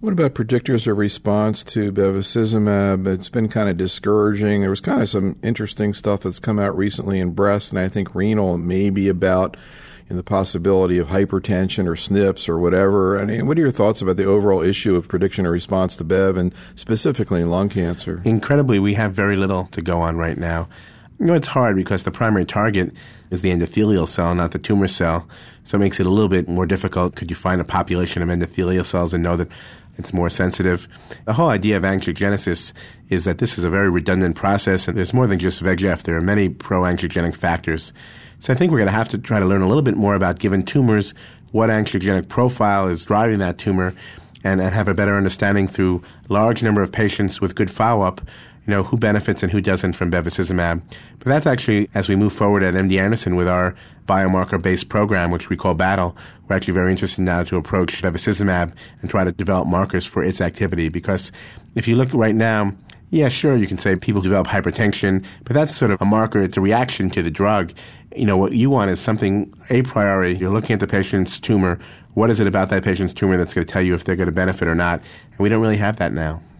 What about predictors of response to bevacizumab? It's been kind of discouraging. There was kind of some interesting stuff that's come out recently in breast, and I think renal, maybe about the possibility of hypertension or SNPs or whatever. I mean, what are your thoughts about the overall issue of prediction of response to Bev, and specifically in lung cancer? Incredibly, we have very little to go on right now. It's hard because the primary target is the endothelial cell, not the tumor cell. So it makes it a little bit more difficult. Could you find a population of endothelial cells and know that it's more sensitive? The whole idea of angiogenesis is that this is a very redundant process, and there's more than just VEGF. There are many pro-angiogenic factors. So I think we're going to have to try to learn a little bit more about given tumors, what angiogenic profile is driving that tumor, and have a better understanding through a large number of patients with good follow-up, who benefits and who doesn't from bevacizumab. But that's actually, as we move forward at MD Anderson with our biomarker-based program, which we call BATTLE, we're actually very interested now to approach bevacizumab and try to develop markers for its activity. Because if you look right now, yeah, sure, you can say people develop hypertension, but that's sort of a marker. It's a reaction to the drug. What you want is something a priori. You're looking at the patient's tumor. What is it about that patient's tumor that's going to tell you if they're going to benefit or not? And we don't really have that now.